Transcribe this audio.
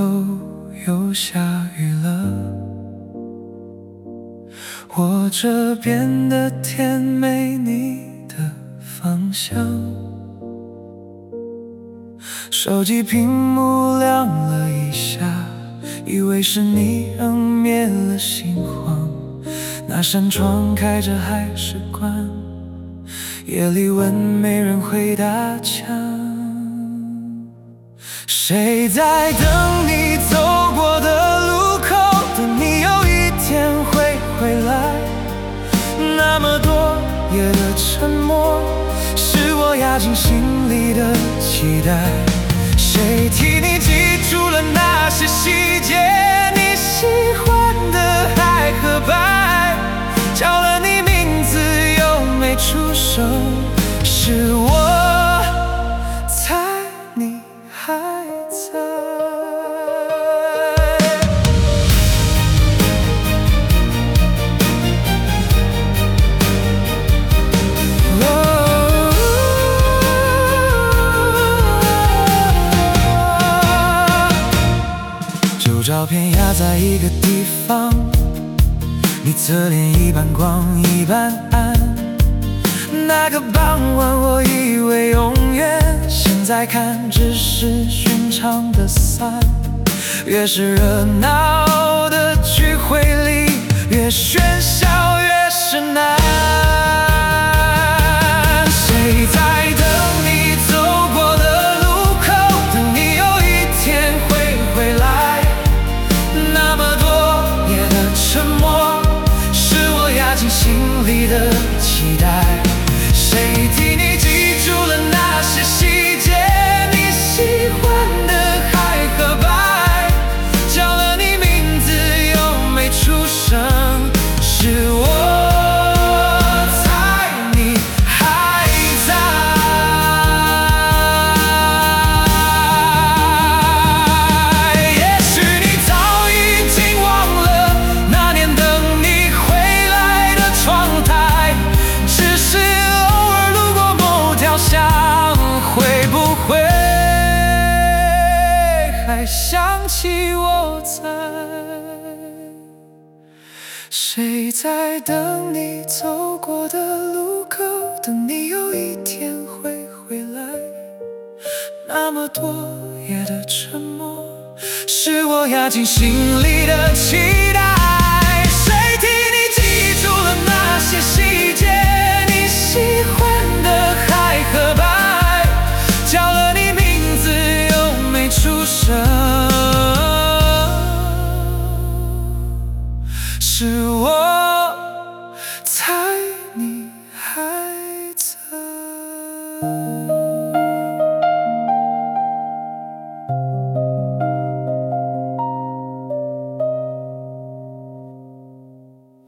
头又下雨了，我这边的天没你的方向，手机屏幕亮了一下，以为是你让灭了心慌，那扇窗开着还是关，夜里问没人会打枪。谁在等你走过的路口，等你有一天会回来，那么多夜的沉默，是我压进心里的期待。谁替你记住了那些细节，你喜欢的海和白，叫了你名字又没出手，是我猜你还在。旧照片压在一个地方，你侧脸一半光一半暗，那个傍晚我以为永远，现在看只是寻常的散。越是热闹的聚会里，越喧嚣越是难。谁在等你走过的路口，等你有一天会回来，那么多夜的沉默，是我压进心里的期待。谁替你记住了那些细节，你喜欢的海和白，叫了你名字又没出声，是我猜你还在。也许你早已经忘了那年等你回来的窗台，只是会不会还想起我在？谁在等你走过的路口，等你有一天会回来，那么多夜的沉默，是我压进心里的期待。谁替你记住了那些细节，你喜欢的海和白，叫了你名字又没出声，是我猜你还在。